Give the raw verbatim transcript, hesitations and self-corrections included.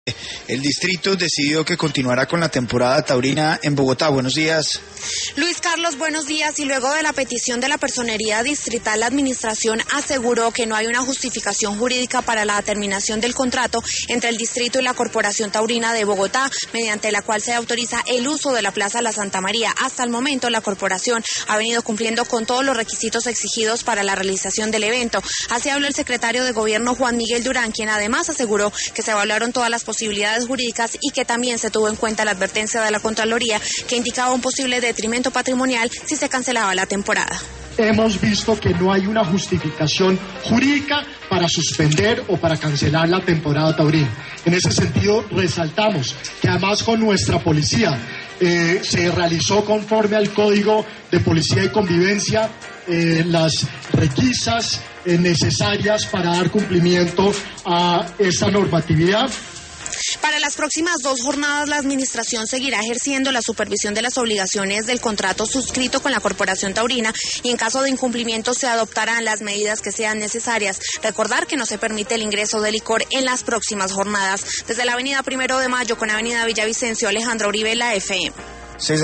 El distrito decidió que continuará con la temporada taurina en Bogotá. Buenos días. Luis Carlos, buenos días. Y luego de la petición de la Personería Distrital, la Administración aseguró que no hay una justificación jurídica para la terminación del contrato entre el distrito y la Corporación Taurina de Bogotá, mediante la cual se autoriza el uso de la Plaza La Santa María. Hasta el momento, la corporación ha venido cumpliendo con todos los requisitos exigidos para la realización del evento. Así habló el secretario de Gobierno, Juan Miguel Durán, quien además aseguró que se evaluaron todas las posibilidades jurídicas y que también se tuvo en cuenta la advertencia de la Contraloría que indicaba un posible detrimento patrimonial si se cancelaba la temporada. Hemos visto que no hay una justificación jurídica para suspender o para cancelar la temporada taurina. En ese sentido, resaltamos que además con nuestra policía eh, se realizó conforme al Código de Policía y Convivencia eh, las requisas eh, necesarias para dar cumplimiento a esta normatividad. Para las próximas dos jornadas, la Administración seguirá ejerciendo la supervisión de las obligaciones del contrato suscrito con la Corporación Taurina y en caso de incumplimiento se adoptarán las medidas que sean necesarias. Recordar que no se permite el ingreso de licor en las próximas jornadas. Desde la avenida Primero de Mayo con avenida Villavicencio, Alejandra Uribe, la F M.